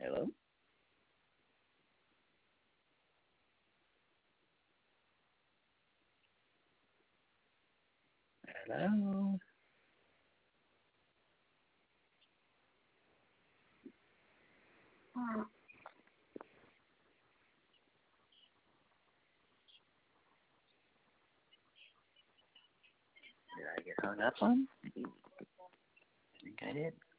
Hello? Hello? Did I get hung up on? I think I did.